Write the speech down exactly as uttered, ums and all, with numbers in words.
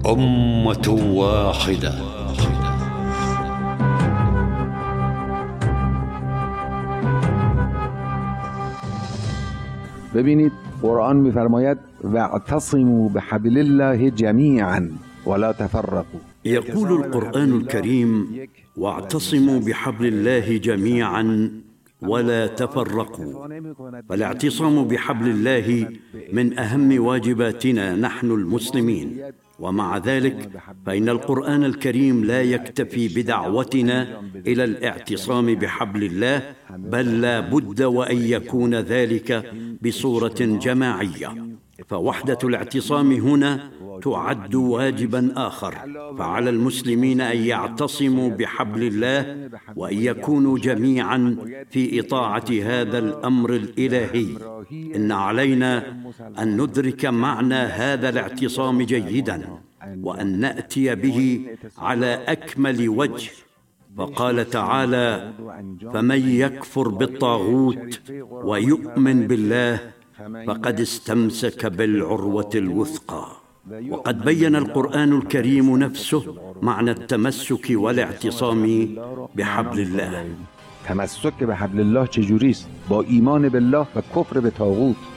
أمة واحدة. ببینید قرآن می‌فرماید واعتصموا بحبل الله جمیعا ولا تفرقوا. يقول القرآن الكريم: واعتصموا بحبل الله جميعا ولا تفرقوا. فالاعتصام بحبل الله من أهم واجباتنا نحن المسلمين، ومع ذلك فإن القرآن الكريم لا يكتفي بدعوتنا إلى الاعتصام بحبل الله، بل لا بد وأن يكون ذلك بصورة جماعية. فوحدة الاعتصام هنا تعد واجبا آخر، فعلى المسلمين أن يعتصموا بحبل الله وأن يكونوا جميعا في إطاعة هذا الأمر الإلهي. إن علينا أن ندرك معنى هذا الاعتصام جيدا، وأن نأتي به على أكمل وجه. فقال تعالى: فمن يكفر بالطاغوت ويؤمن بالله فقد استمسك بالعروة الوثقى. وقد بين القرآن الكريم نفسه معنى التمسك والاعتصام بحبل الله. تمسک به حبل الله چجوریست؟ با ایمان بالله و کفر به طاغوت.